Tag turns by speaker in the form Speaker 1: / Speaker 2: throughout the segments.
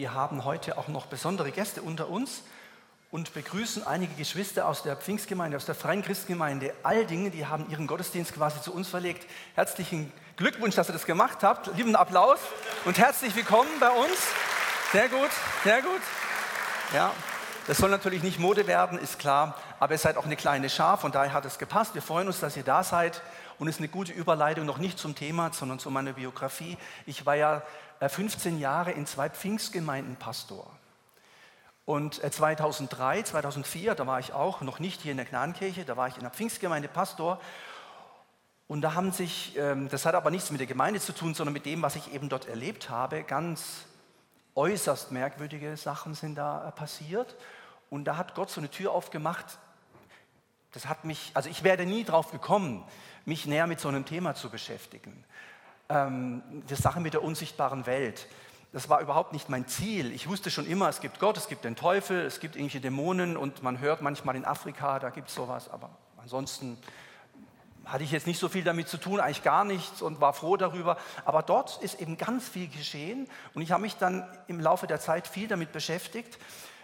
Speaker 1: Wir haben heute auch noch besondere Gäste unter uns und begrüßen einige Geschwister aus der Pfingstgemeinde, aus der Freien Christengemeinde Aldingen. Die haben ihren Gottesdienst quasi zu uns verlegt. Herzlichen Glückwunsch, dass ihr das gemacht habt. Lieben Applaus und herzlich willkommen bei uns. Sehr gut, sehr gut. Ja, das soll natürlich nicht Mode werden, ist klar, aber ihr seid auch eine kleine Schar, von daher hat es gepasst. Wir freuen uns, dass ihr da seid und es ist eine gute Überleitung, noch nicht zum Thema, sondern zu meiner Biografie. Ich war ja 15 Jahre in 2 Pfingstgemeinden Pastor. Und 2003, 2004, da war ich auch noch nicht hier in der Gnadenkirche, da war ich in der Pfingstgemeinde Pastor. Und da haben sich, das hat aber nichts mit der Gemeinde zu tun, sondern mit dem, was ich eben dort erlebt habe, ganz äußerst merkwürdige Sachen sind da passiert. Und da hat Gott so eine Tür aufgemacht, das hat mich, also ich wäre nie drauf gekommen, mich näher mit so einem Thema zu beschäftigen. Die Sache mit der unsichtbaren Welt, das war überhaupt nicht mein Ziel. Ich wusste schon immer, es gibt Gott, es gibt den Teufel, es gibt irgendwelche Dämonen und man hört manchmal in Afrika, da gibt es sowas, aber ansonsten hatte ich jetzt nicht so viel damit zu tun, eigentlich gar nichts und war froh darüber. Aber dort ist eben ganz viel geschehen und ich habe mich dann im Laufe der Zeit viel damit beschäftigt.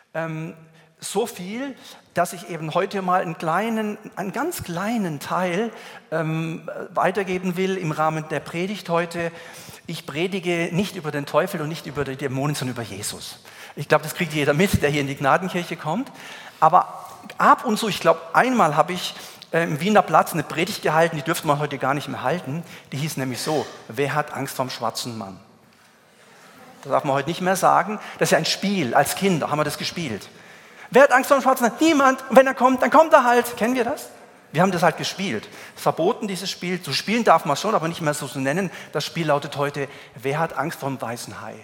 Speaker 1: So viel, dass ich eben heute mal einen ganz kleinen Teil weitergeben will im Rahmen der Predigt heute. Ich predige nicht über den Teufel und nicht über die Dämonen, sondern über Jesus. Ich glaube, das kriegt jeder mit, der hier in die Gnadenkirche kommt. Aber ab und zu, ich glaube, einmal habe ich im Wiener Platz eine Predigt gehalten, die dürfte man heute gar nicht mehr halten. Die hieß nämlich so: Wer hat Angst vorm schwarzen Mann? Das darf man heute nicht mehr sagen. Das ist ja ein Spiel, als Kinder haben wir das gespielt. Wer hat Angst vor dem schwarzen Mann? Niemand. Und wenn er kommt, dann kommt er halt. Kennen wir das? Wir haben das halt gespielt. Es ist verboten, dieses Spiel. Zu spielen darf man schon, aber nicht mehr so zu nennen. Das Spiel lautet heute: Wer hat Angst vor dem weißen Hai?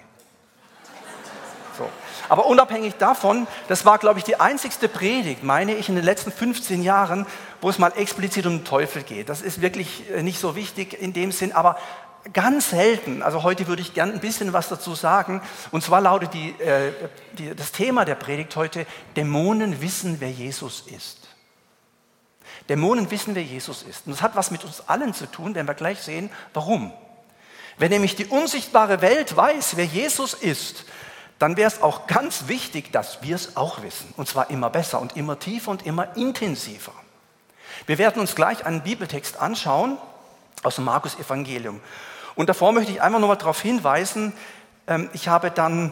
Speaker 1: So. Aber unabhängig davon, das war, glaube ich, die einzigste Predigt, meine ich, in den letzten 15 Jahren, wo es mal explizit um den Teufel geht. Das ist wirklich nicht so wichtig in dem Sinn, aber ganz selten, also heute würde ich gerne ein bisschen was dazu sagen, und zwar lautet das Thema der Predigt heute: Dämonen wissen, wer Jesus ist. Dämonen wissen, wer Jesus ist. Und das hat was mit uns allen zu tun, werden wir gleich sehen, warum. Wenn nämlich die unsichtbare Welt weiß, wer Jesus ist, dann wäre es auch ganz wichtig, dass wir es auch wissen. Und zwar immer besser und immer tiefer und immer intensiver. Wir werden uns gleich einen Bibeltext anschauen aus dem Markus-Evangelium. Und davor möchte ich einmal nochmal darauf hinweisen, ich habe dann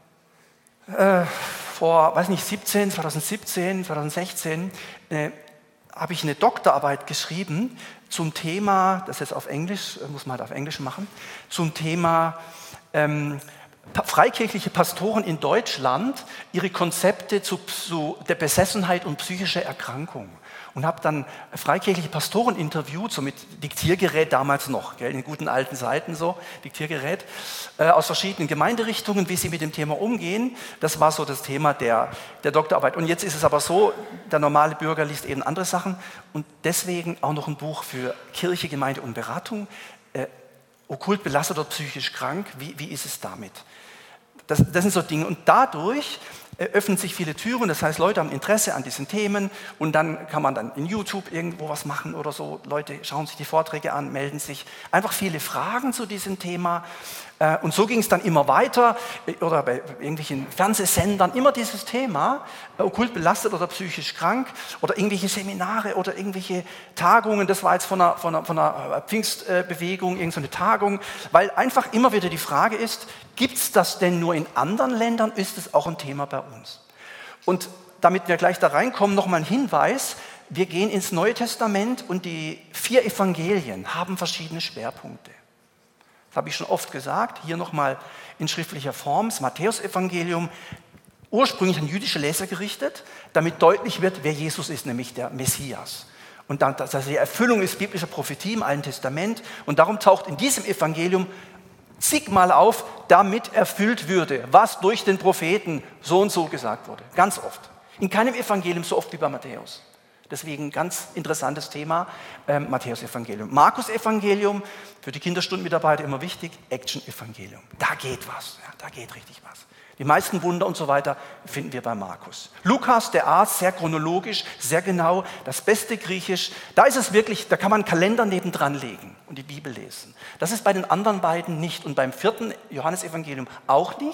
Speaker 1: vor, 2016, habe ich eine Doktorarbeit geschrieben zum Thema, das ist jetzt auf Englisch, muss man halt auf Englisch machen, zum Thema freikirchliche Pastoren in Deutschland, ihre Konzepte zu der Besessenheit und psychischer Erkrankung. Und habe dann freikirchliche Pastoren interviewt, so mit Diktiergerät damals noch, gell, in guten alten Zeiten so, Diktiergerät, aus verschiedenen Gemeinderichtungen, wie sie mit dem Thema umgehen. Das war so das Thema der Doktorarbeit. Und jetzt ist es aber so, der normale Bürger liest eben andere Sachen und deswegen auch noch ein Buch für Kirche, Gemeinde und Beratung, okkult belastet oder psychisch krank, wie ist es damit? Das sind so Dinge und dadurch öffnen sich viele Türen, das heißt, Leute haben Interesse an diesen Themen und dann kann man dann in YouTube irgendwo was machen oder so. Leute schauen sich die Vorträge an, melden sich. Einfach viele Fragen zu diesem Thema und so ging es dann immer weiter oder bei irgendwelchen Fernsehsendern immer dieses Thema, okkult belastet oder psychisch krank oder irgendwelche Seminare oder irgendwelche Tagungen. Das war jetzt von einer Pfingstbewegung, irgendeine Tagung, weil einfach immer wieder die Frage ist, gibt es das denn nur in anderen Ländern, ist es auch ein Thema bei uns? Und damit wir gleich da reinkommen, nochmal ein Hinweis: Wir gehen ins Neue Testament und die 4 Evangelien haben verschiedene Schwerpunkte. Das habe ich schon oft gesagt, hier nochmal in schriftlicher Form, das Matthäus-Evangelium, ursprünglich an jüdische Leser gerichtet, damit deutlich wird, wer Jesus ist, nämlich der Messias. Und dann, dass er die Erfüllung ist biblischer Prophetie im Alten Testament und darum taucht in diesem Evangelium zigmal auf, damit erfüllt würde, was durch den Propheten so und so gesagt wurde. Ganz oft. In keinem Evangelium so oft wie bei Matthäus. Deswegen ganz interessantes Thema, Matthäus-Evangelium. Markus-Evangelium, für die Kinderstundenmitarbeiter immer wichtig, Action-Evangelium. Da geht was, ja, da geht richtig was. Die meisten Wunder und so weiter finden wir bei Markus. Lukas, der Arzt, sehr chronologisch, sehr genau, das beste Griechisch. Da ist es wirklich, da kann man einen Kalender nebendran legen und die Bibel lesen. Das ist bei den anderen beiden nicht und beim 4. Johannesevangelium auch nicht.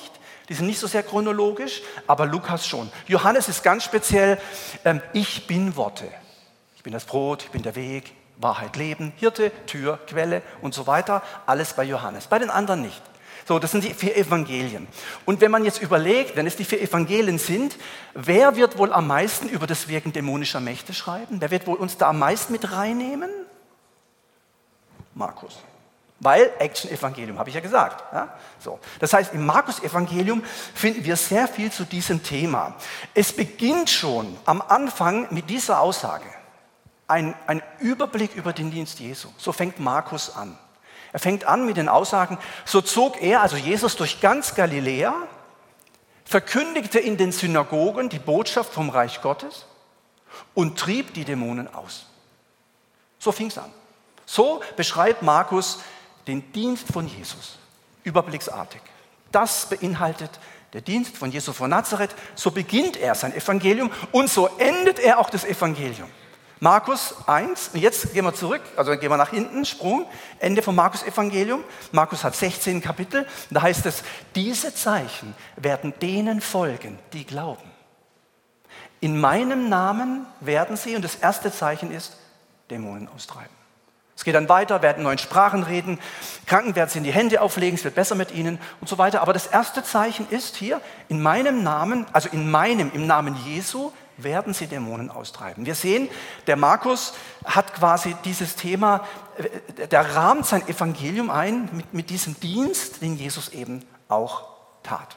Speaker 1: Die sind nicht so sehr chronologisch, aber Lukas schon. Johannes ist ganz speziell, ich bin Worte. Ich bin das Brot, ich bin der Weg, Wahrheit, Leben, Hirte, Tür, Quelle und so weiter. Alles bei Johannes, bei den anderen nicht. So, das sind die 4 Evangelien. Und wenn man jetzt überlegt, wenn es die 4 Evangelien sind, wer wird wohl am meisten über das Wirken dämonischer Mächte schreiben? Wer wird wohl uns da am meisten mit reinnehmen? Markus. Weil Action-Evangelium, habe ich ja gesagt. Ja? So. Das heißt, im Markus-Evangelium finden wir sehr viel zu diesem Thema. Es beginnt schon am Anfang mit dieser Aussage. Ein Überblick über den Dienst Jesu. So fängt Markus an. Er fängt an mit den Aussagen, so zog er, also Jesus, durch ganz Galiläa, verkündigte in den Synagogen die Botschaft vom Reich Gottes und trieb die Dämonen aus. So fing es an. So beschreibt Markus den Dienst von Jesus, überblicksartig. Das beinhaltet der Dienst von Jesus von Nazareth. So beginnt er sein Evangelium und so endet er auch das Evangelium. Markus 1, und jetzt gehen wir zurück, also gehen wir nach hinten, Sprung, Ende vom Markus-Evangelium. Markus hat 16 Kapitel, da heißt es, diese Zeichen werden denen folgen, die glauben. In meinem Namen werden sie, und das erste Zeichen ist, Dämonen austreiben. Es geht dann weiter, werden in neuen Sprachen reden, Kranken werden sie in die Hände auflegen, es wird besser mit ihnen und so weiter. Aber das erste Zeichen ist hier, in meinem Namen, also im Namen Jesu, werden sie Dämonen austreiben. Wir sehen, der Markus hat quasi dieses Thema, der rahmt sein Evangelium ein mit diesem Dienst, den Jesus eben auch tat.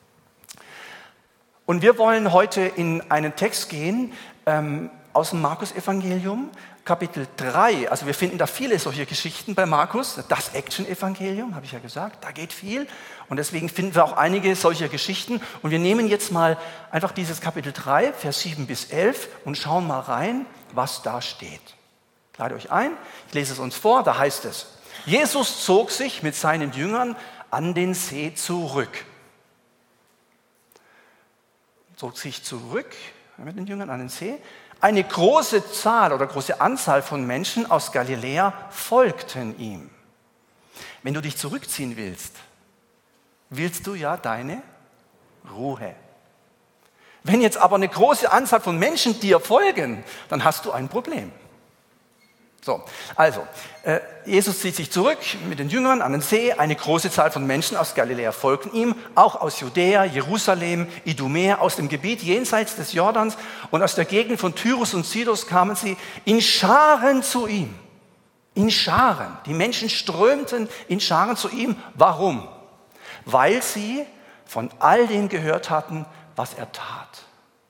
Speaker 1: Und wir wollen heute in einen Text gehen aus dem Markus-Evangelium, Kapitel 3, also wir finden da viele solche Geschichten bei Markus, das Action-Evangelium, habe ich ja gesagt, da geht viel und deswegen finden wir auch einige solcher Geschichten und wir nehmen jetzt mal einfach dieses Kapitel 3, Vers 7 bis 11 und schauen mal rein, was da steht. Ladet euch ein, ich lese es uns vor, da heißt es, Jesus zog sich mit seinen Jüngern an den See zurück. Zog sich zurück mit den Jüngern an den See. Eine große Zahl oder große Anzahl von Menschen aus Galiläa folgten ihm. Wenn du dich zurückziehen willst, willst du ja deine Ruhe. Wenn jetzt aber eine große Anzahl von Menschen dir folgen, dann hast du ein Problem. So, also, Jesus zieht sich zurück mit den Jüngern an den See. Eine große Zahl von Menschen aus Galiläa folgten ihm, auch aus Judäa, Jerusalem, Idumea, aus dem Gebiet jenseits des Jordans und aus der Gegend von Tyrus und Sidon kamen sie in Scharen zu ihm. In Scharen. Die Menschen strömten in Scharen zu ihm. Warum? Weil sie von all dem gehört hatten, was er tat.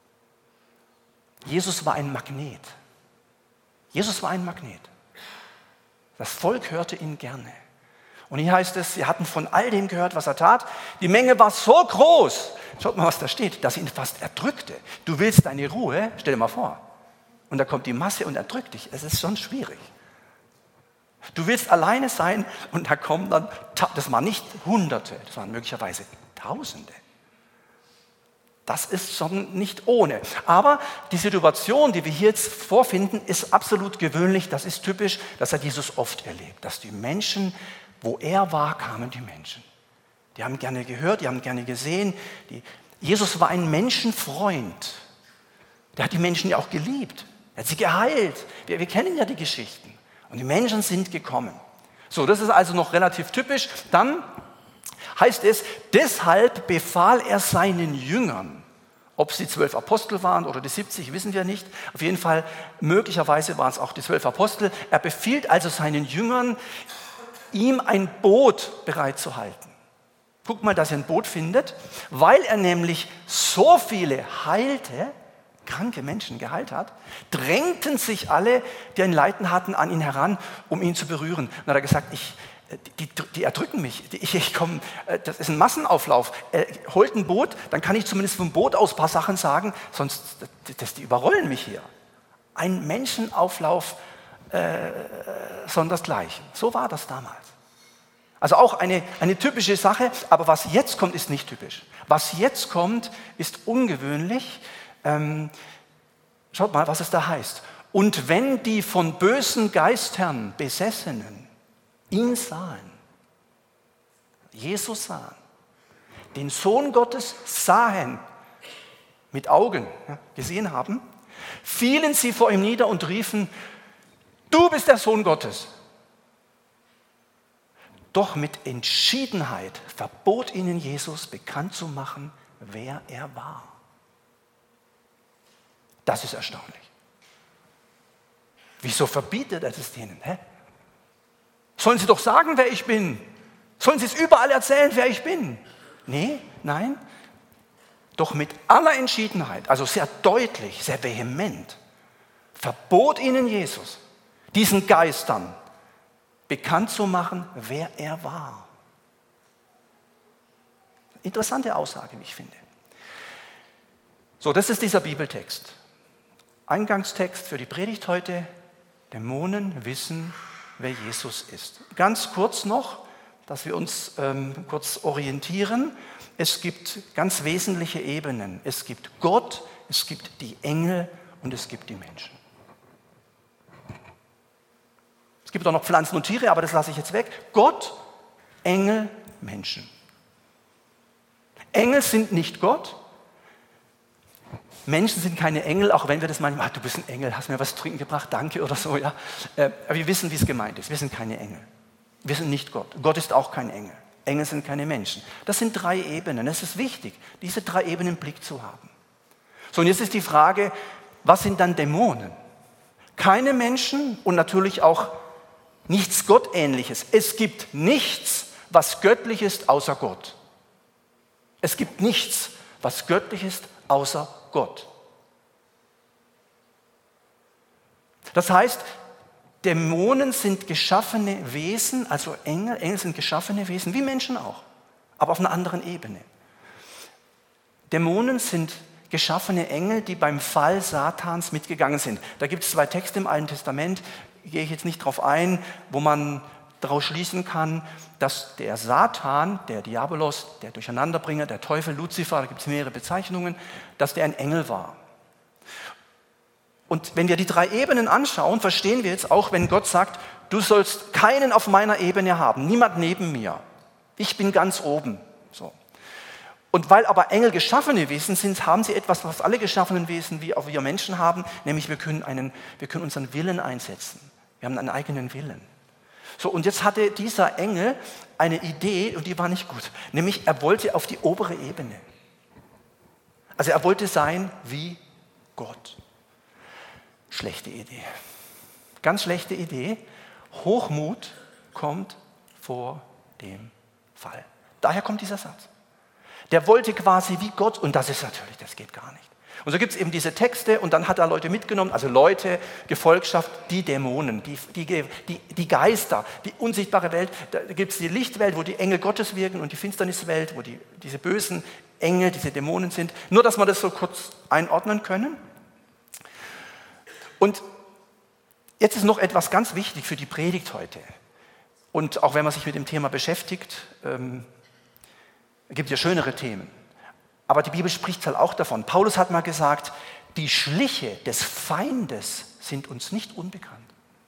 Speaker 1: Jesus war ein Magnet. Jesus war ein Magnet. Das Volk hörte ihn gerne. Und hier heißt es, sie hatten von all dem gehört, was er tat. Die Menge war so groß, schaut mal, was da steht, dass sie ihn fast erdrückte. Du willst deine Ruhe, stell dir mal vor. Und da kommt die Masse und erdrückt dich. Es ist schon schwierig. Du willst alleine sein und da kommen dann, das waren nicht Hunderte, das waren möglicherweise Tausende. Das ist schon nicht ohne. Aber die Situation, die wir hier jetzt vorfinden, ist absolut gewöhnlich. Das ist typisch, das hat Jesus oft erlebt. Dass die Menschen, wo er war, kamen die Menschen. Die haben gerne gehört, die haben gerne gesehen. Jesus war ein Menschenfreund. Der hat die Menschen ja auch geliebt. Er hat sie geheilt. Wir kennen ja die Geschichten. Und die Menschen sind gekommen. So, das ist also noch relativ typisch. Dann heißt es, deshalb befahl er seinen Jüngern, ob es die 12 Apostel waren oder die 70, wissen wir nicht. Auf jeden Fall, möglicherweise waren es auch die 12 Apostel. Er befiehlt also seinen Jüngern, ihm ein Boot bereitzuhalten. Guckt mal, dass ihr ein Boot findet, weil er nämlich so viele heilte, kranke Menschen geheilt hat, drängten sich alle, die ein Leiden hatten, an ihn heran, um ihn zu berühren. Dann hat er gesagt, die erdrücken mich, ich komme, das ist ein Massenauflauf. Holt ein Boot, dann kann ich zumindest vom Boot aus ein paar Sachen sagen, sonst, die überrollen mich hier. Ein Menschenauflauf sondersgleichen. So war das damals. Also auch eine typische Sache, aber was jetzt kommt, ist nicht typisch. Was jetzt kommt, ist ungewöhnlich. Schaut mal, was es da heißt. Und wenn die von bösen Geistern Besessenen ihn sahen, Jesus sahen, den Sohn Gottes sahen, mit Augen gesehen haben, fielen sie vor ihm nieder und riefen, du bist der Sohn Gottes. Doch mit Entschiedenheit verbot ihnen Jesus, bekannt zu machen, wer er war. Das ist erstaunlich. Wieso verbietet er es denen? Sollen sie doch sagen, wer ich bin? Sollen sie es überall erzählen, wer ich bin? Nee, nein. Doch mit aller Entschiedenheit, also sehr deutlich, sehr vehement, verbot ihnen Jesus, diesen Geistern bekannt zu machen, wer er war. Interessante Aussage, wie ich finde. So, das ist dieser Bibeltext. Eingangstext für die Predigt heute. Dämonen wissen, wer Jesus ist. Ganz kurz noch, dass wir uns kurz orientieren. Es gibt ganz wesentliche Ebenen. Es gibt Gott, es gibt die Engel und es gibt die Menschen. Es gibt auch noch Pflanzen und Tiere, aber das lasse ich jetzt weg. Gott, Engel, Menschen. Engel sind nicht Gott. Menschen sind keine Engel, auch wenn wir das manchmal, du bist ein Engel, hast mir was zu trinken gebracht, danke oder so. Ja. Aber wir wissen, wie es gemeint ist. Wir sind keine Engel. Wir sind nicht Gott. Gott ist auch kein Engel. Engel sind keine Menschen. Das sind 3 Ebenen. Es ist wichtig, diese 3 Ebenen im Blick zu haben. So, und jetzt ist die Frage, was sind dann Dämonen? Keine Menschen und natürlich auch nichts Gottähnliches. Es gibt nichts, was göttlich ist, außer Gott. Es gibt nichts, was göttlich ist, außer Gott. Das heißt, Dämonen sind geschaffene Wesen, also Engel sind geschaffene Wesen, wie Menschen auch, aber auf einer anderen Ebene. Dämonen sind geschaffene Engel, die beim Fall Satans mitgegangen sind. Da gibt es 2 Texte im Alten Testament, gehe ich jetzt nicht drauf ein, wo man daraus schließen kann, dass der Satan, der Diabolos, der Durcheinanderbringer, der Teufel, Luzifer, da gibt es mehrere Bezeichnungen, dass der ein Engel war. Und wenn wir die 3 Ebenen anschauen, verstehen wir jetzt auch, wenn Gott sagt, du sollst keinen auf meiner Ebene haben, niemand neben mir. Ich bin ganz oben. So. Und weil aber Engel geschaffene Wesen sind, haben sie etwas, was alle geschaffenen Wesen wie auch wir Menschen haben, nämlich wir können unseren Willen einsetzen. Wir haben einen eigenen Willen. So, und jetzt hatte dieser Engel eine Idee und die war nicht gut. Nämlich er wollte auf die obere Ebene. Also er wollte sein wie Gott. Schlechte Idee. Ganz schlechte Idee. Hochmut kommt vor dem Fall. Daher kommt dieser Satz. Der wollte quasi wie Gott und das geht gar nicht. Und so gibt es eben diese Texte und dann hat er Leute mitgenommen, also Leute, Gefolgschaft, die Dämonen, die Geister, die unsichtbare Welt. Da gibt es die Lichtwelt, wo die Engel Gottes wirken und die Finsterniswelt, wo diese bösen Engel, diese Dämonen sind. Nur, dass wir das so kurz einordnen können. Und jetzt ist noch etwas ganz wichtig für die Predigt heute. Und auch wenn man sich mit dem Thema beschäftigt, gibt es ja schönere Themen. Aber die Bibel spricht halt auch davon. Paulus hat mal gesagt, die Schliche des Feindes sind uns nicht unbekannt.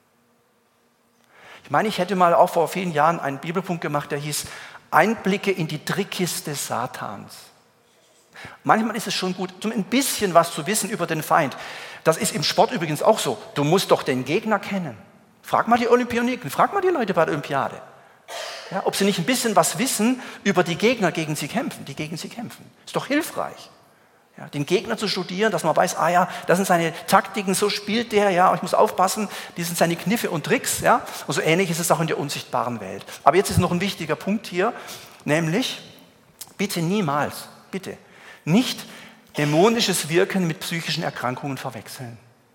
Speaker 1: Ich meine, ich hätte mal auch vor vielen Jahren einen Bibelpunkt gemacht, der hieß Einblicke in die Trickkiste Satans. Manchmal ist es schon gut, ein bisschen was zu wissen über den Feind. Das ist im Sport übrigens auch so. Du musst doch den Gegner kennen. Frag mal die Olympioniken, frag mal die Leute bei der Olympiade. Ja, ob sie nicht ein bisschen was wissen über die Gegner, die gegen sie kämpfen. Ist doch hilfreich. Ja, den Gegner zu studieren, dass man weiß, das sind seine Taktiken, so spielt der, ja, ich muss aufpassen, das sind seine Kniffe und Tricks. Ja, und so ähnlich ist es auch in der unsichtbaren Welt. Aber jetzt ist noch ein wichtiger Punkt hier, nämlich, bitte niemals, bitte, nicht dämonisches Wirken mit psychischen Erkrankungen verwechseln.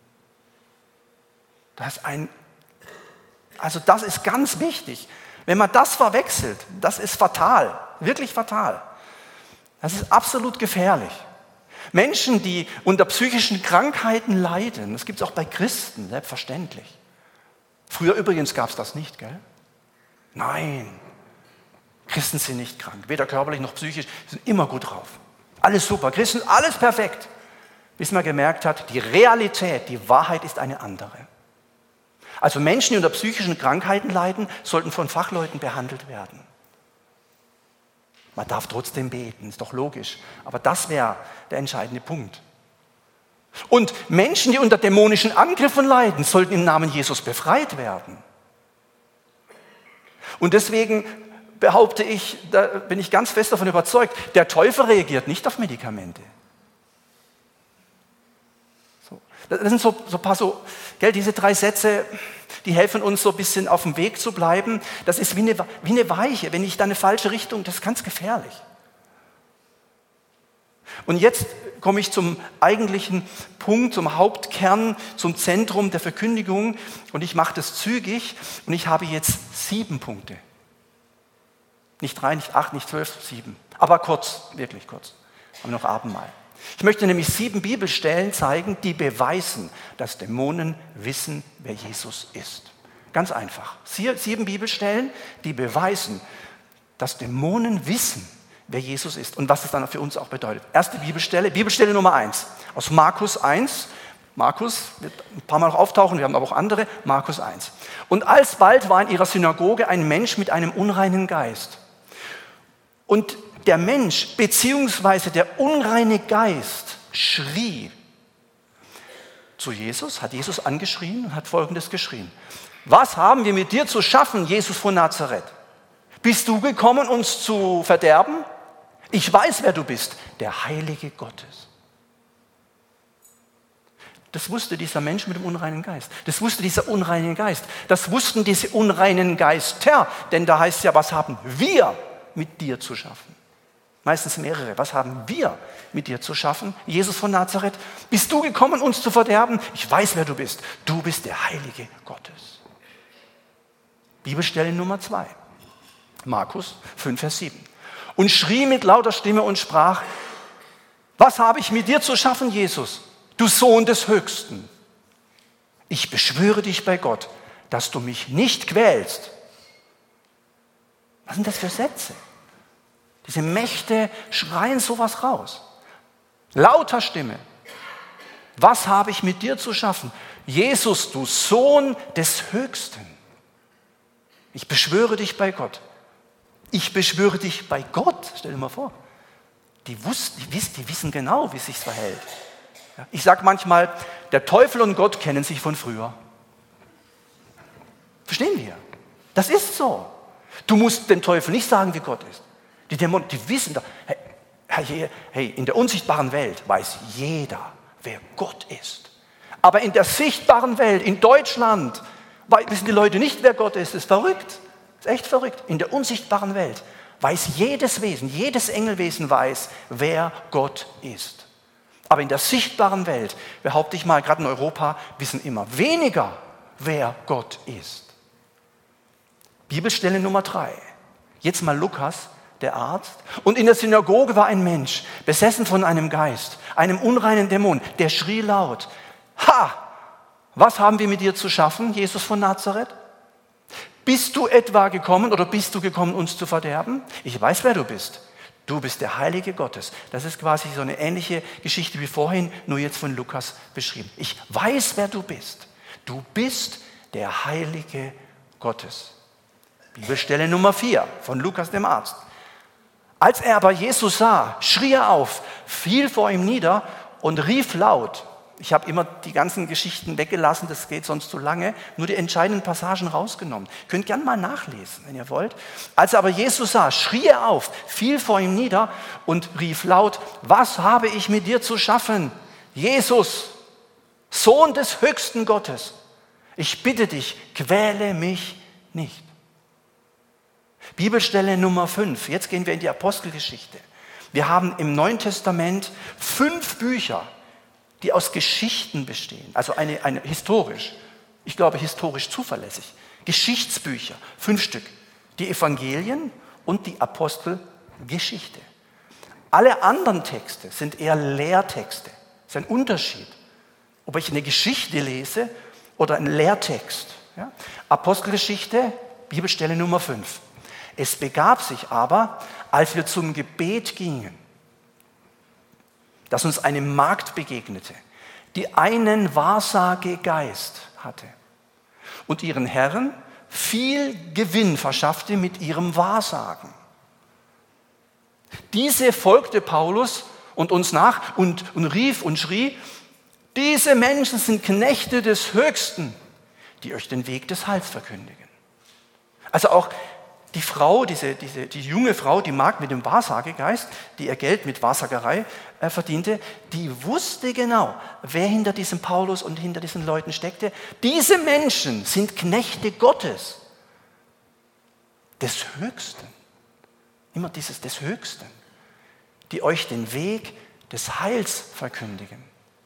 Speaker 1: Das ist ganz wichtig. Wenn man das verwechselt, das ist fatal, wirklich fatal. Das ist absolut gefährlich. Menschen, die unter psychischen Krankheiten leiden, das gibt es auch bei Christen, selbstverständlich. Früher übrigens gab es das nicht, gell? Nein, Christen sind nicht krank, weder körperlich noch psychisch, sind immer gut drauf. Alles super, Christen, alles perfekt. Bis man gemerkt hat, die Realität, die Wahrheit ist eine andere. Also Menschen, die unter psychischen Krankheiten leiden, sollten von Fachleuten behandelt werden. Man darf trotzdem beten, ist doch logisch. Aber das wäre der entscheidende Punkt. Und Menschen, die unter dämonischen Angriffen leiden, sollten im Namen Jesus befreit werden. Und deswegen behaupte ich, da bin ich ganz fest davon überzeugt, der Teufel reagiert nicht auf Medikamente. Das sind so ein paar diese 3 Sätze, die helfen uns so ein bisschen auf dem Weg zu bleiben. Das ist wie eine Weiche. Wenn ich da eine falsche Richtung, das ist ganz gefährlich. Und jetzt komme ich zum eigentlichen Punkt, zum Hauptkern, zum Zentrum der Verkündigung. Und ich mache das zügig. Und ich habe jetzt 7 Punkte. Nicht 3, nicht 8, nicht 12, 7. Aber kurz, wirklich kurz. Haben wir noch Abendmahl. Ich möchte nämlich 7 Bibelstellen zeigen, die beweisen, dass Dämonen wissen, wer Jesus ist. Ganz einfach. 7 Bibelstellen, die beweisen, dass Dämonen wissen, wer Jesus ist und was es dann für uns auch bedeutet. Erste Bibelstelle, Bibelstelle Nummer 1, aus Markus 1. Markus wird ein paar Mal noch auftauchen, wir haben aber auch andere. Markus 1. Und alsbald war in ihrer Synagoge ein Mensch mit einem unreinen Geist. Und der Mensch bzw. der unreine Geist schrie zu Jesus, hat Jesus angeschrien und hat Folgendes geschrien. Was haben wir mit dir zu schaffen, Jesus von Nazareth? Bist du gekommen, uns zu verderben? Ich weiß, wer du bist, der Heilige Gottes. Das wusste dieser Mensch mit dem unreinen Geist. Das wusste dieser unreine Geist. Das wussten diese unreinen Geister. Denn da heißt es ja, was haben wir mit dir zu schaffen? Meistens mehrere. Was haben wir mit dir zu schaffen? Jesus von Nazareth, bist du gekommen, uns zu verderben? Ich weiß, wer du bist. Du bist der Heilige Gottes. Bibelstelle Nummer 2. Markus 5, Vers 7. Und schrie mit lauter Stimme und sprach, was habe ich mit dir zu schaffen, Jesus, du Sohn des Höchsten? Ich beschwöre dich bei Gott, dass du mich nicht quälst. Was sind das für Sätze? Diese Mächte schreien sowas raus. Lauter Stimme. Was habe ich mit dir zu schaffen? Jesus, du Sohn des Höchsten. Ich beschwöre dich bei Gott. Ich beschwöre dich bei Gott. Stell dir mal vor. Die wissen genau, wie es sich verhält. Ich sage manchmal, der Teufel und Gott kennen sich von früher. Verstehen wir? Das ist so. Du musst dem Teufel nicht sagen, wie Gott ist. Die Dämonen, die wissen doch, hey, in der unsichtbaren Welt weiß jeder, wer Gott ist. Aber in der sichtbaren Welt, in Deutschland, wissen die Leute nicht, wer Gott ist. Das ist verrückt. Das ist echt verrückt. In der unsichtbaren Welt weiß jedes Wesen, jedes Engelwesen weiß, wer Gott ist. Aber in der sichtbaren Welt, behaupte ich mal, gerade in Europa, wissen immer weniger, wer Gott ist. Bibelstelle Nummer 3. Jetzt mal Lukas, der Arzt. Und in der Synagoge war ein Mensch, besessen von einem Geist, einem unreinen Dämon, der schrie laut, ha, was haben wir mit dir zu schaffen, Jesus von Nazareth? Bist du etwa gekommen oder bist du gekommen, uns zu verderben? Ich weiß, wer du bist. Du bist der Heilige Gottes. Das ist quasi so eine ähnliche Geschichte wie vorhin, nur jetzt von Lukas beschrieben. Ich weiß, wer du bist. Du bist der Heilige Gottes. Bibelstelle Nummer 4 von Lukas dem Arzt. Als er aber Jesus sah, schrie er auf, fiel vor ihm nieder und rief laut. Ich habe immer die ganzen Geschichten weggelassen, das geht sonst zu lange, nur die entscheidenden Passagen rausgenommen. Ihr könnt gerne mal nachlesen, wenn ihr wollt. Als er aber Jesus sah, schrie er auf, fiel vor ihm nieder und rief laut, was habe ich mit dir zu schaffen? Jesus, Sohn des höchsten Gottes, ich bitte dich, quäle mich nicht. Bibelstelle Nummer 5. Jetzt gehen wir in die Apostelgeschichte. Wir haben im Neuen Testament 5 Bücher, die aus Geschichten bestehen. Also eine historisch, ich glaube historisch zuverlässig. Geschichtsbücher, 5 Stück. Die Evangelien und die Apostelgeschichte. Alle anderen Texte sind eher Lehrtexte. Das ist ein Unterschied, ob ich eine Geschichte lese oder einen Lehrtext. Ja? Apostelgeschichte, Bibelstelle Nummer 5. Es begab sich aber, als wir zum Gebet gingen, dass uns eine Magd begegnete, die einen Wahrsagegeist hatte und ihren Herren viel Gewinn verschaffte mit ihrem Wahrsagen. Diese folgte Paulus und uns nach und rief und schrie, diese Menschen sind Knechte des Höchsten, die euch den Weg des Heils verkündigen. Also auch die Frau, die junge Frau, die Magd mit dem Wahrsagegeist, die ihr Geld mit Wahrsagerei verdiente, die wusste genau, wer hinter diesem Paulus und hinter diesen Leuten steckte. Diese Menschen sind Knechte Gottes, des Höchsten. Immer dieses des Höchsten, die euch den Weg des Heils verkündigen.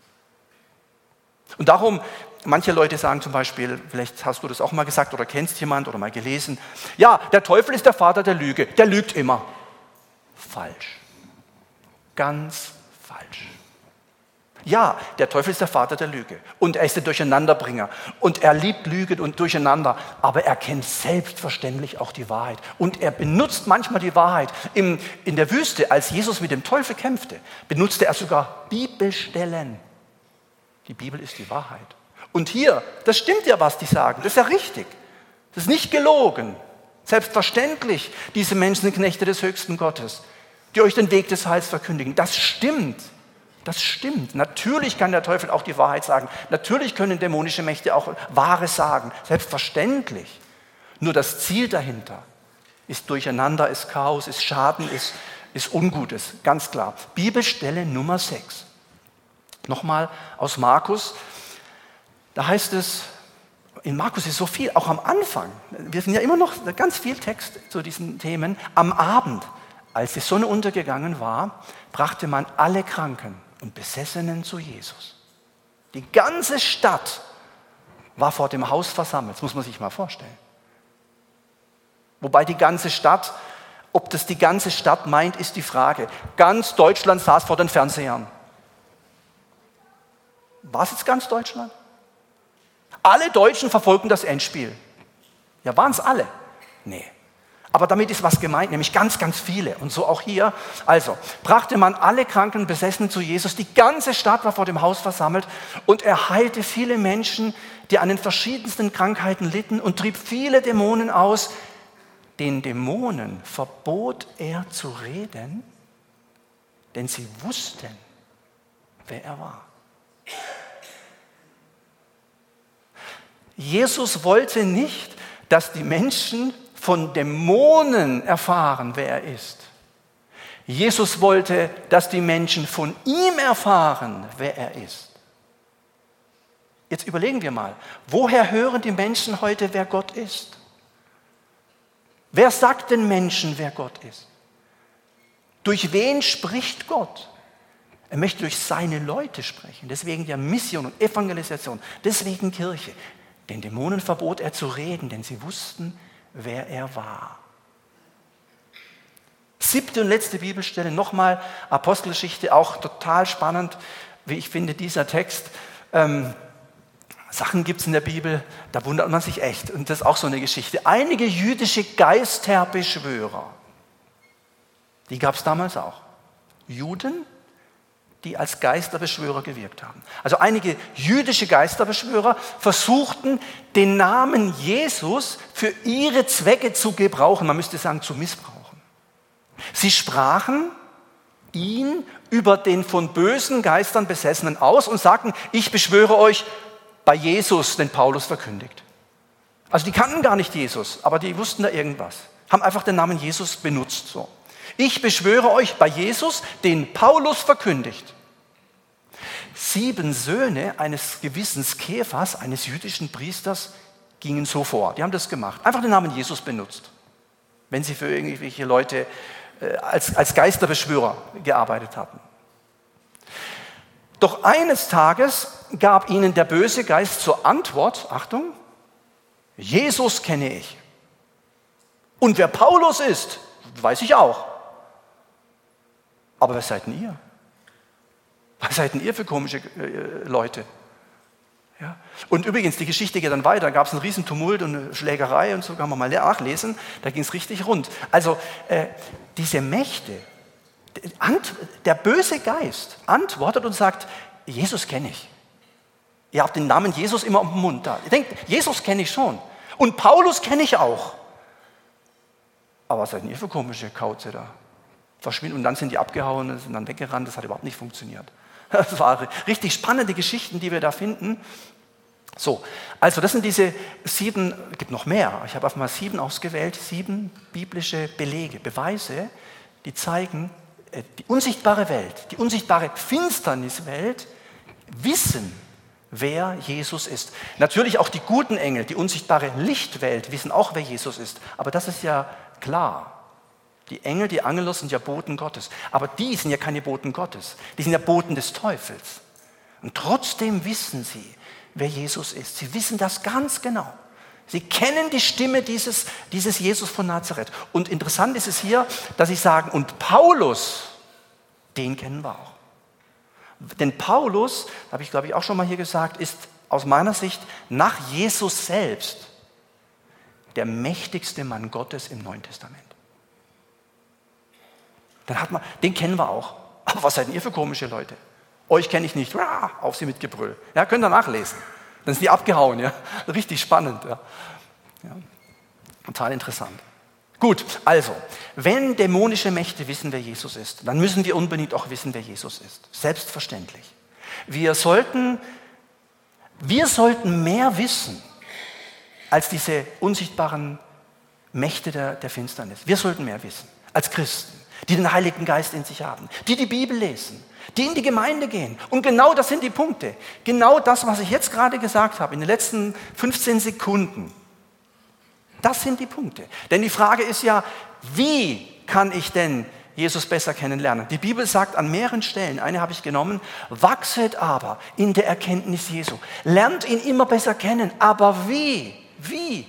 Speaker 1: Und darum, manche Leute sagen zum Beispiel, vielleicht hast du das auch mal gesagt oder kennst jemand oder mal gelesen, ja, der Teufel ist der Vater der Lüge, der lügt immer. Falsch. Ganz falsch. Ja, der Teufel ist der Vater der Lüge und er ist der Durcheinanderbringer und er liebt Lügen und Durcheinander, aber er kennt selbstverständlich auch die Wahrheit und er benutzt manchmal die Wahrheit. In der Wüste, als Jesus mit dem Teufel kämpfte, benutzte er sogar Bibelstellen. Die Bibel ist die Wahrheit. Und hier, das stimmt ja, was die sagen, das ist ja richtig, das ist nicht gelogen. Selbstverständlich, diese Menschen sind Knechte des höchsten Gottes, die euch den Weg des Heils verkündigen. Das stimmt. Das stimmt. Natürlich kann der Teufel auch die Wahrheit sagen. Natürlich können dämonische Mächte auch Wahres sagen. Selbstverständlich. Nur das Ziel dahinter ist Durcheinander, ist Chaos, ist Schaden, ist Ungutes. Ganz klar. Bibelstelle Nummer 6. Nochmal aus Markus. Da heißt es, in Markus ist so viel, auch am Anfang. Wir sind ja immer noch ganz viel Text zu diesen Themen. Am Abend, als die Sonne untergegangen war, brachte man alle Kranken und Besessenen zu Jesus. Die ganze Stadt war vor dem Haus versammelt. Das muss man sich mal vorstellen. Wobei die ganze Stadt, ob das die ganze Stadt meint, ist die Frage. Ganz Deutschland saß vor den Fernsehern. War es jetzt ganz Deutschland? Alle Deutschen verfolgten das Endspiel. Ja, waren es alle? Nee. Aber damit ist was gemeint, nämlich ganz, ganz viele. Und so auch hier. Also, brachte man alle Kranken und Besessenen zu Jesus. Die ganze Stadt war vor dem Haus versammelt. Und er heilte viele Menschen, die an den verschiedensten Krankheiten litten und trieb viele Dämonen aus. Den Dämonen verbot er zu reden, denn sie wussten, wer er war. Jesus wollte nicht, dass die Menschen von Dämonen erfahren, wer er ist. Jesus wollte, dass die Menschen von ihm erfahren, wer er ist. Jetzt überlegen wir mal, woher hören die Menschen heute, wer Gott ist? Wer sagt den Menschen, wer Gott ist? Durch wen spricht Gott? Er möchte durch seine Leute sprechen. Deswegen ja Mission und Evangelisation. Deswegen Kirche. Den Dämonen verbot er zu reden, denn sie wussten, wer er war. 7. und letzte Bibelstelle, nochmal Apostelgeschichte, auch total spannend, wie ich finde, dieser Text. Sachen gibt es in der Bibel, da wundert man sich echt. Und das ist auch so eine Geschichte. Einige jüdische Geisterbeschwörer, die gab es damals auch. Juden, die als Geisterbeschwörer gewirkt haben. Also einige jüdische Geisterbeschwörer versuchten, den Namen Jesus für ihre Zwecke zu gebrauchen, man müsste sagen, zu missbrauchen. Sie sprachen ihn über den von bösen Geistern Besessenen aus und sagten, ich beschwöre euch bei Jesus, den Paulus verkündigt. Also die kannten gar nicht Jesus, aber die wussten da irgendwas. Haben einfach den Namen Jesus benutzt. So. Ich beschwöre euch bei Jesus, den Paulus verkündigt. 7 Söhne eines gewissen Skephas, eines jüdischen Priesters, gingen so vor. Die haben das gemacht. Einfach den Namen Jesus benutzt. Wenn sie für irgendwelche Leute als Geisterbeschwörer gearbeitet hatten. Doch eines Tages gab ihnen der böse Geist zur Antwort, Achtung, Jesus kenne ich. Und wer Paulus ist, weiß ich auch. Aber wer seid denn ihr? Was seid denn ihr für komische Leute? Ja. Und übrigens, die Geschichte geht dann weiter. Da gab es einen riesen Tumult und eine Schlägerei und so, kann man mal nachlesen. Da ging es richtig rund. Also diese Mächte, der böse Geist antwortet und sagt, Jesus kenne ich. Ihr habt den Namen Jesus immer am Mund da. Ihr denkt, Jesus kenne ich schon. Und Paulus kenne ich auch. Aber was seid ihr für komische Kauze da? verschwinden. Und dann sind die abgehauen, sind dann weggerannt, das hat überhaupt nicht funktioniert. Das waren richtig spannende Geschichten, die wir da finden. So, also das sind diese 7, es gibt noch mehr, ich habe einfach mal 7 ausgewählt, 7 biblische Belege, Beweise, die zeigen, die unsichtbare Welt, die unsichtbare Finsterniswelt wissen, wer Jesus ist. Natürlich auch die guten Engel, die unsichtbare Lichtwelt wissen auch, wer Jesus ist. Aber das ist ja klar. Die Engel, die Angelos sind ja Boten Gottes. Aber die sind ja keine Boten Gottes. Die sind ja Boten des Teufels. Und trotzdem wissen sie, wer Jesus ist. Sie wissen das ganz genau. Sie kennen die Stimme dieses Jesus von Nazareth. Und interessant ist es hier, dass sie sagen, und Paulus, den kennen wir auch. Denn Paulus, habe ich glaube ich auch schon mal hier gesagt, ist aus meiner Sicht nach Jesus selbst der mächtigste Mann Gottes im Neuen Testament. Dann hat man, den kennen wir auch. Aber was seid ihr für komische Leute? Euch kenne ich nicht. Auf sie mit Gebrüll. Ja, könnt ihr nachlesen. Dann sind die abgehauen. Ja? Richtig spannend. Ja. Ja. Total interessant. Gut, also, wenn dämonische Mächte wissen, wer Jesus ist, dann müssen wir unbedingt auch wissen, wer Jesus ist. Selbstverständlich. Wir sollten mehr wissen als diese unsichtbaren Mächte der Finsternis. Wir sollten mehr wissen als Christen, die den Heiligen Geist in sich haben, die die Bibel lesen, die in die Gemeinde gehen. Und genau das sind die Punkte. Genau das, was ich jetzt gerade gesagt habe, in den letzten 15 Sekunden. Das sind die Punkte. Denn die Frage ist ja, wie kann ich denn Jesus besser kennenlernen? Die Bibel sagt an mehreren Stellen, eine habe ich genommen, wachset aber in der Erkenntnis Jesu. Lernt ihn immer besser kennen. Aber wie? Wie?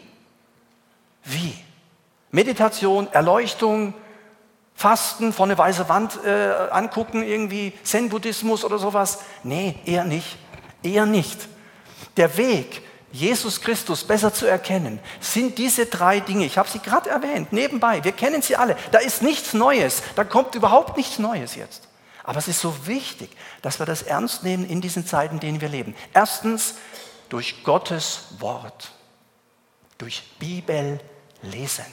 Speaker 1: Meditation, Erleuchtung, Fasten, vor eine weiße Wand angucken, irgendwie Zen-Buddhismus oder sowas? Nee, eher nicht. Eher nicht. Der Weg, Jesus Christus besser zu erkennen, sind diese 3 Dinge. Ich habe sie gerade erwähnt, nebenbei. Wir kennen sie alle. Da ist nichts Neues. Da kommt überhaupt nichts Neues jetzt. Aber es ist so wichtig, dass wir das ernst nehmen in diesen Zeiten, in denen wir leben. Erstens, durch Gottes Wort. Durch Bibel lesen.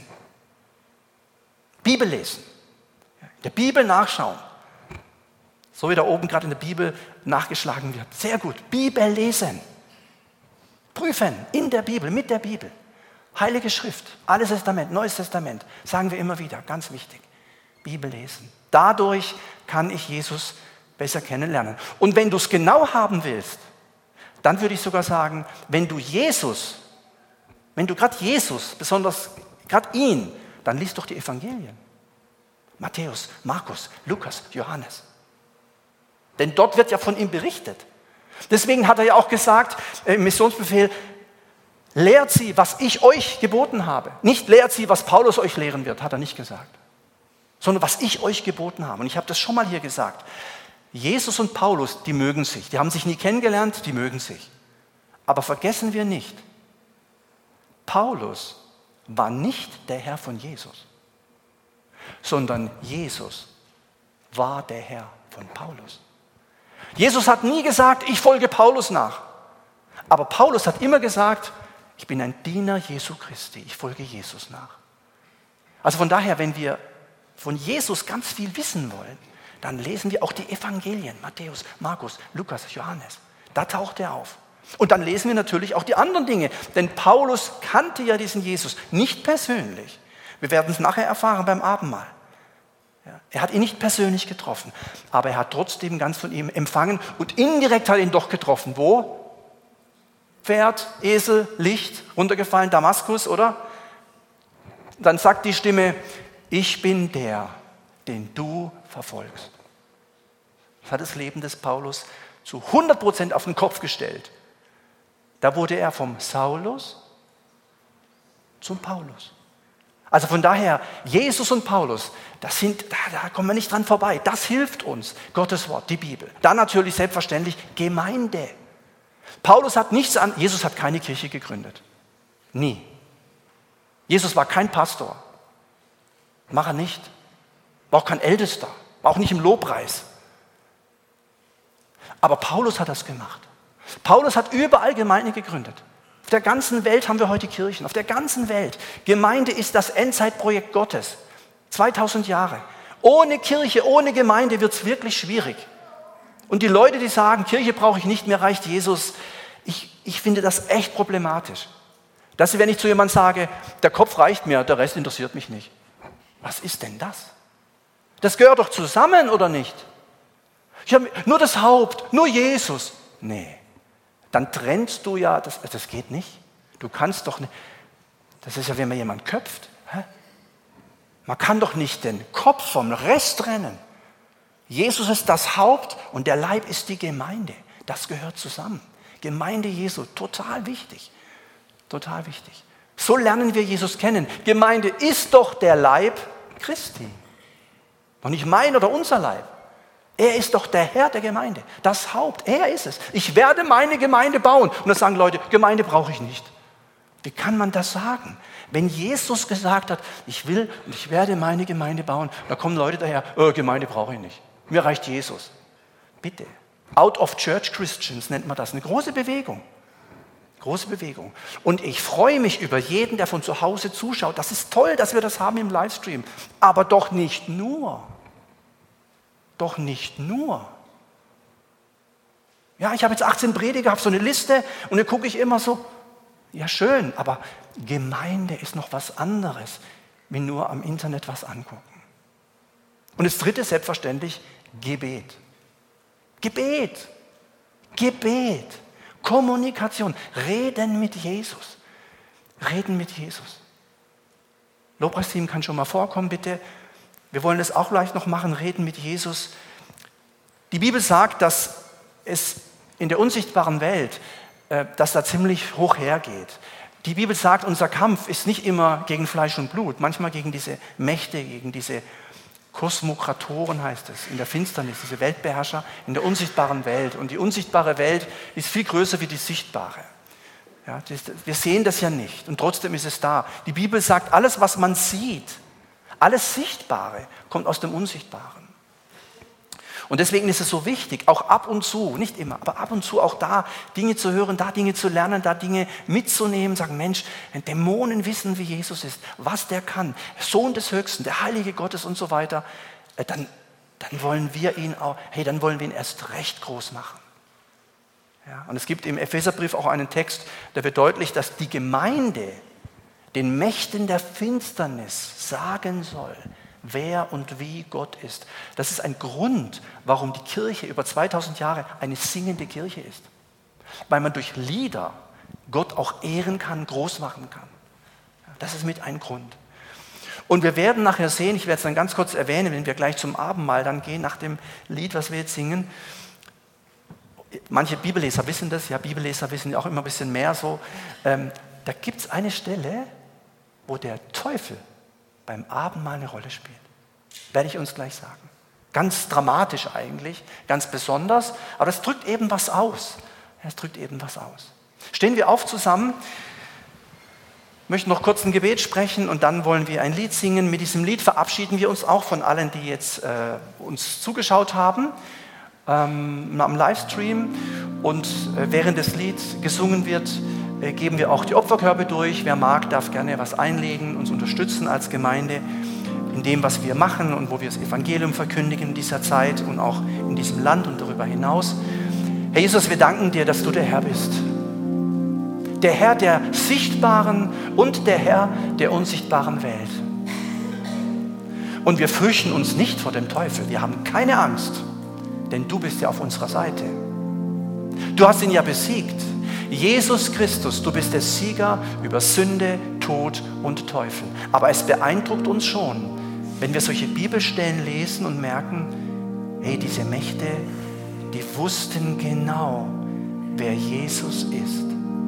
Speaker 1: Bibel lesen. In der Bibel nachschauen. So wie da oben gerade in der Bibel nachgeschlagen wird. Sehr gut. Bibel lesen. Prüfen in der Bibel, mit der Bibel. Heilige Schrift, Altes Testament, Neues Testament, sagen wir immer wieder, ganz wichtig. Bibel lesen. Dadurch kann ich Jesus besser kennenlernen. Und wenn du es genau haben willst, dann würde ich sogar sagen, wenn du gerade Jesus, besonders gerade ihn, dann liest doch die Evangelien. Matthäus, Markus, Lukas, Johannes. Denn dort wird ja von ihm berichtet. Deswegen hat er ja auch gesagt im Missionsbefehl, lehrt sie, was ich euch geboten habe. Nicht lehrt sie, was Paulus euch lehren wird, hat er nicht gesagt. Sondern was ich euch geboten habe. Und ich habe das schon mal hier gesagt. Jesus und Paulus, die mögen sich. Die haben sich nie kennengelernt, die mögen sich. Aber vergessen wir nicht, Paulus war nicht der Herr von Jesus, sondern Jesus war der Herr von Paulus. Jesus hat nie gesagt, ich folge Paulus nach. Aber Paulus hat immer gesagt, ich bin ein Diener Jesu Christi, ich folge Jesus nach. Also von daher, wenn wir von Jesus ganz viel wissen wollen, dann lesen wir auch die Evangelien, Matthäus, Markus, Lukas, Johannes. Da taucht er auf. Und dann lesen wir natürlich auch die anderen Dinge, denn Paulus kannte ja diesen Jesus nicht persönlich. Wir werden es nachher erfahren beim Abendmahl. Er hat ihn nicht persönlich getroffen, aber er hat trotzdem ganz von ihm empfangen und indirekt hat er ihn doch getroffen. Wo? Pferd, Esel, Licht, runtergefallen, Damaskus, oder? Dann sagt die Stimme, ich bin der, den du verfolgst. Das hat das Leben des Paulus zu 100% auf den Kopf gestellt. Da wurde er vom Saulus zum Paulus. Also von daher, Jesus und Paulus, da kommen wir nicht dran vorbei. Das hilft uns, Gottes Wort, die Bibel. Dann natürlich selbstverständlich Gemeinde. Jesus hat keine Kirche gegründet. Nie. Jesus war kein Pastor. War er nicht. War auch kein Ältester. War auch nicht im Lobpreis. Aber Paulus hat das gemacht. Paulus hat überall Gemeinden gegründet. Auf der ganzen Welt haben wir heute Kirchen, auf der ganzen Welt. Gemeinde ist das Endzeitprojekt Gottes. 2000 Jahre. Ohne Kirche, ohne Gemeinde wird es wirklich schwierig. Und die Leute, die sagen, Kirche brauche ich nicht, mir reicht Jesus, ich finde das echt problematisch. Dass wenn ich zu jemandem sage, der Kopf reicht mir, der Rest interessiert mich nicht. Was ist denn das? Das gehört doch zusammen, oder nicht? Nur das Haupt, nur Jesus. Nee, dann trennst du ja, das geht nicht. Du kannst doch nicht, das ist ja, wenn man jemanden köpft. Man kann doch nicht den Kopf vom Rest trennen. Jesus ist das Haupt und der Leib ist die Gemeinde. Das gehört zusammen. Gemeinde Jesu, total wichtig. Total wichtig. So lernen wir Jesus kennen. Gemeinde ist doch der Leib Christi. Und nicht mein oder unser Leib. Er ist doch der Herr der Gemeinde. Das Haupt, er ist es. Ich werde meine Gemeinde bauen. Und dann sagen Leute, Gemeinde brauche ich nicht. Wie kann man das sagen? Wenn Jesus gesagt hat, ich will und ich werde meine Gemeinde bauen, da kommen Leute daher, Gemeinde brauche ich nicht. Mir reicht Jesus. Bitte. Out of Church Christians nennt man das. Eine große Bewegung. Große Bewegung. Und ich freue mich über jeden, der von zu Hause zuschaut. Das ist toll, dass wir das haben im Livestream. Aber doch nicht nur. Doch nicht nur. Ja, ich habe jetzt 18 Prediger, habe so eine Liste und dann gucke ich immer so, ja schön, aber Gemeinde ist noch was anderes, wie nur am Internet was angucken. Und das dritte, selbstverständlich, Gebet. Gebet. Gebet. Kommunikation. Reden mit Jesus. Reden mit Jesus. Lobpreisteam kann schon mal vorkommen, bitte. Wir wollen das auch gleich noch machen, reden mit Jesus. Die Bibel sagt, dass es in der unsichtbaren Welt, dass da ziemlich hoch hergeht. Die Bibel sagt, unser Kampf ist nicht immer gegen Fleisch und Blut, manchmal gegen diese Mächte, gegen diese Kosmokratoren heißt es, in der Finsternis, diese Weltbeherrscher in der unsichtbaren Welt. Und die unsichtbare Welt ist viel größer wie die sichtbare. Ja, wir sehen das ja nicht und trotzdem ist es da. Die Bibel sagt, alles, was man sieht, alles Sichtbare kommt aus dem Unsichtbaren. Und deswegen ist es so wichtig, auch ab und zu, nicht immer, aber ab und zu auch da Dinge zu hören, da Dinge zu lernen, da Dinge mitzunehmen, sagen, Mensch, wenn Dämonen wissen, wie Jesus ist, was der kann, Sohn des Höchsten, der Heilige Gottes und so weiter, dann wollen wir ihn auch, dann wollen wir ihn erst recht groß machen. Ja, und es gibt im Epheserbrief auch einen Text, der wird deutlich, dass die Gemeinde den Mächten der Finsternis sagen soll, wer und wie Gott ist. Das ist ein Grund, warum die Kirche über 2000 Jahre eine singende Kirche ist. Weil man durch Lieder Gott auch ehren kann, groß machen kann. Das ist mit ein Grund. Und wir werden nachher sehen, ich werde es dann ganz kurz erwähnen, wenn wir gleich zum Abendmahl dann gehen, nach dem Lied, was wir jetzt singen. Manche Bibelleser wissen das, ja, Bibelleser wissen ja auch immer ein bisschen mehr so. Da gibt es eine Stelle, wo der Teufel beim Abendmahl eine Rolle spielt. Werde ich uns gleich sagen. Ganz dramatisch eigentlich, ganz besonders, aber das drückt eben was aus. Es drückt eben was aus. Stehen wir auf zusammen. Ich möchte noch kurz ein Gebet sprechen und dann wollen wir ein Lied singen. Mit diesem Lied verabschieden wir uns auch von allen, die jetzt uns zugeschaut haben am Livestream. Und während das Lied gesungen wird, geben wir auch die Opferkörbe durch. Wer mag, darf gerne was einlegen, uns unterstützen als Gemeinde in dem, was wir machen und wo wir das Evangelium verkündigen in dieser Zeit und auch in diesem Land und darüber hinaus. Herr Jesus, wir danken dir, dass du der Herr bist. Der Herr der sichtbaren und der Herr der unsichtbaren Welt. Und wir fürchten uns nicht vor dem Teufel. Wir haben keine Angst, denn du bist ja auf unserer Seite. Du hast ihn ja besiegt. Jesus Christus, du bist der Sieger über Sünde, Tod und Teufel. Aber es beeindruckt uns schon, wenn wir solche Bibelstellen lesen und merken, hey, diese Mächte, die wussten genau, wer Jesus ist.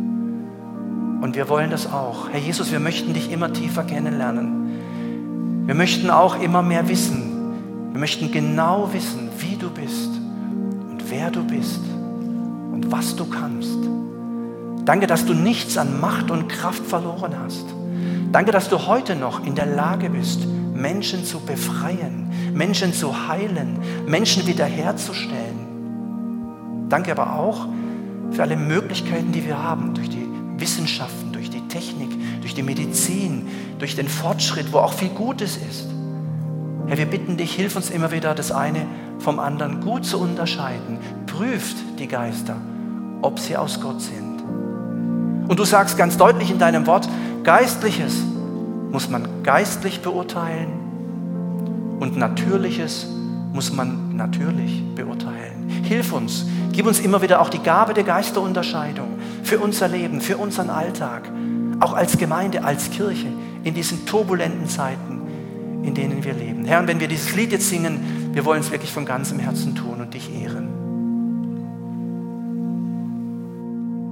Speaker 1: Und wir wollen das auch. Herr Jesus, wir möchten dich immer tiefer kennenlernen. Wir möchten auch immer mehr wissen. Wir möchten genau wissen, wie du bist und wer du bist und was du kannst. Danke, dass du nichts an Macht und Kraft verloren hast. Danke, dass du heute noch in der Lage bist, Menschen zu befreien, Menschen zu heilen, Menschen wiederherzustellen. Danke aber auch für alle Möglichkeiten, die wir haben, durch die Wissenschaften, durch die Technik, durch die Medizin, durch den Fortschritt, wo auch viel Gutes ist. Herr, wir bitten dich, hilf uns immer wieder, das eine vom anderen gut zu unterscheiden. Prüft die Geister, ob sie aus Gott sind. Und du sagst ganz deutlich in deinem Wort, Geistliches muss man geistlich beurteilen und Natürliches muss man natürlich beurteilen. Hilf uns, gib uns immer wieder auch die Gabe der Geisterunterscheidung für unser Leben, für unseren Alltag, auch als Gemeinde, als Kirche, in diesen turbulenten Zeiten, in denen wir leben. Herr, und wenn wir dieses Lied jetzt singen, wir wollen es wirklich von ganzem Herzen tun und dich ehren.